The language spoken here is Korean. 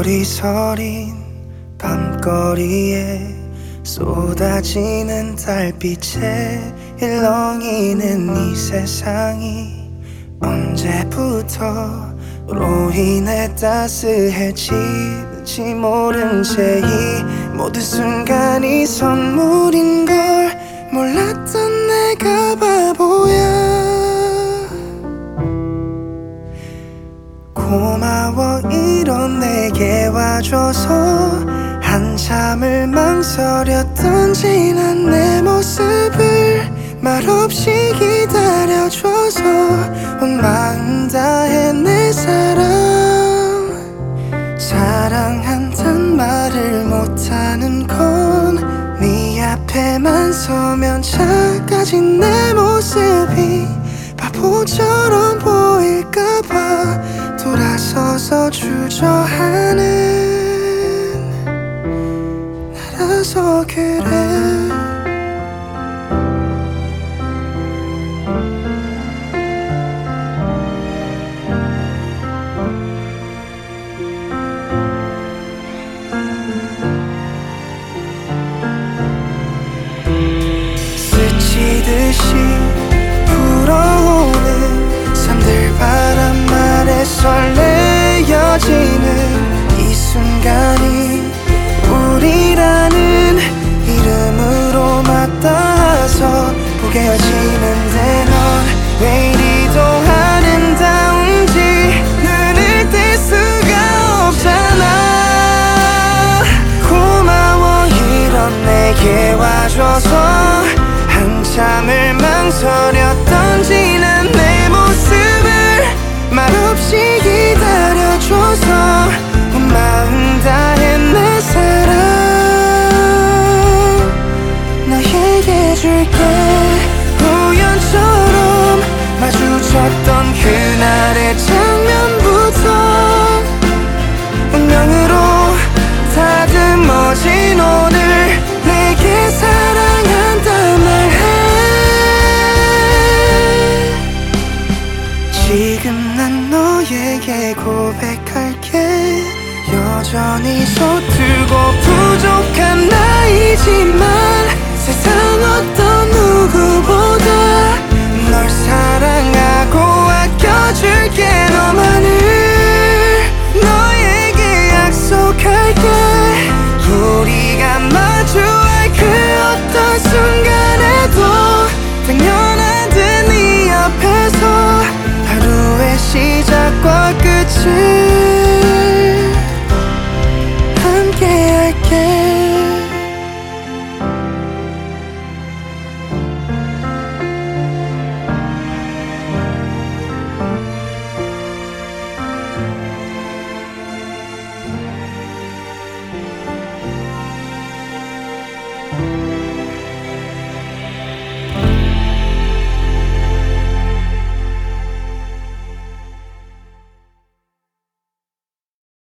소리 서린 밤거리에 쏟아지는 달빛에 일렁이는 이 세상이 언제부터로 인해 따스해지는지 모른 채 이 모든 순간이 선물인 걸 몰랐던 내가 바보야. 고마워 이런 내게 와줘서 한참을 망설였던 지난 내 모습을 말없이 기다려줘서 온 마음 다해 내 사랑한단 말을 못하는 건 네 앞에만 서면 작아진 내 모습이 바보처럼 보일까봐 돌아서서 주저하는 나라서 그래. 스치듯이 불어오는 산들바람 아래 설레어지는 이 순간이 우리라는 이름으로 맞닿아서 보게 여지는데 넌 왜 이리도 아름다운지 눈을 뗄 수가 없잖아. 고마워 이런 내게 와줘서 한참을 망설였던 지난 내 모습을 말없이 기다려줘서 온 마음 다해 내 사랑 너에게 줄게. 우연처럼 마주쳤던 그날의 장면부터 운명으로 다듬어진 오늘 내게 사랑한단 말해. 지금 난 너에게 고백할게. 여전히 서툴고 부족한 나이지만 세상 어떤 누구보다 널 사랑해.